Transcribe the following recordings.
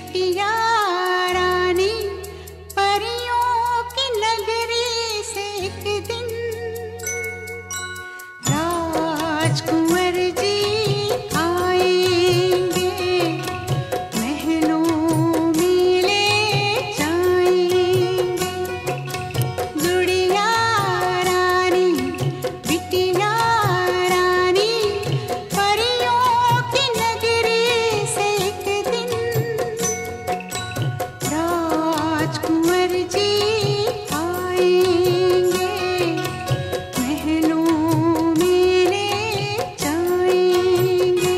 बिटिया रानी परियों की नगरी से एक दिन राजकुंवर जी आएंगे, महलों में ले जाएंगे। गुड़िया रानी बिटिया रानी परियों की नगरी से एक दिन राजकुंवर जी आएंगे, महलों में ले जाएंगे।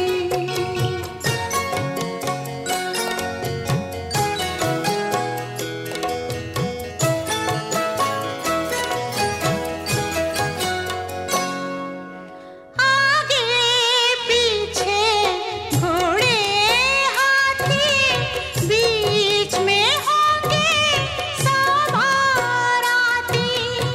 आगे पीछे घोड़े हाथी, बीच में होंगे सवाराती।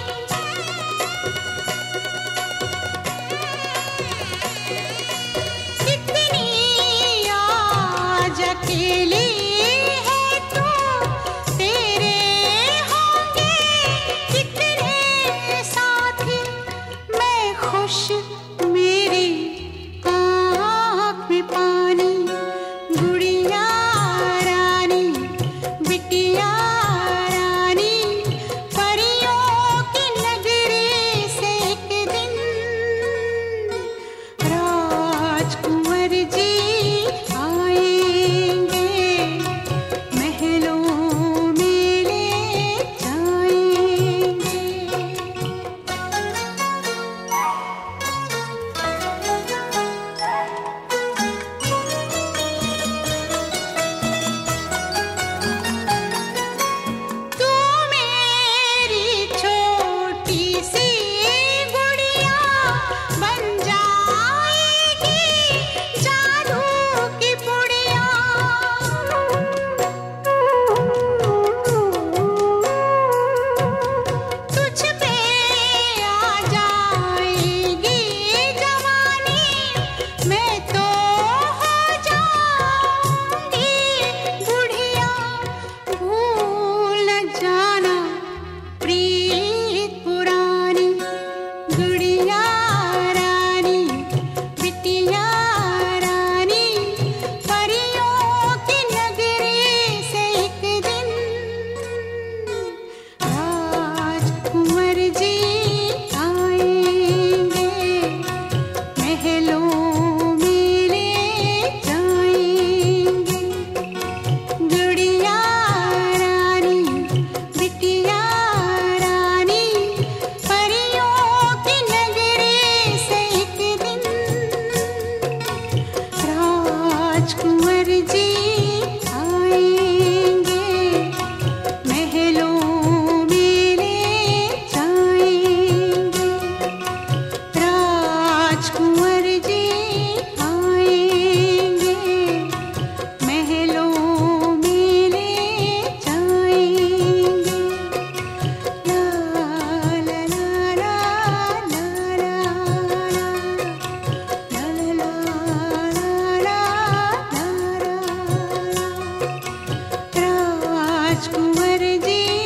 कितनी आज अकेली है तू, तेरे होंगे कितने साथी। मैं खुश मेरी आँख में पानी, गुड़िया रानी बिटिया रानी परियों की नगरी से एक दिन राजकुंवर जी आएंगे, महलों में ले जाएंगे। तू मेरी छोटी सी गुड़िया बन जाएगी जादू की पुड़िया। तुझ पे आ जाएगी जवानी, मैं तो हो जाऊंगी बुढ़िया। भूल न जाना प्रीत पुरानी, गुड़िया रानी बिटिया रानी परियों की नगरी से एक दिन राजकुंवर जी आएंगे, महलों में ले जाएंगे। गुड़िया रानी बिटिया रानी परियों की नगरी से एक दिन राजकुंवर जी आएंगे, महलों में ले जाएंगे। राजकुंवर जी आएंगे, महलों में ले जाएंगे। ला ला ला ला ला ला ला ला ला ला। राजकुंवर जी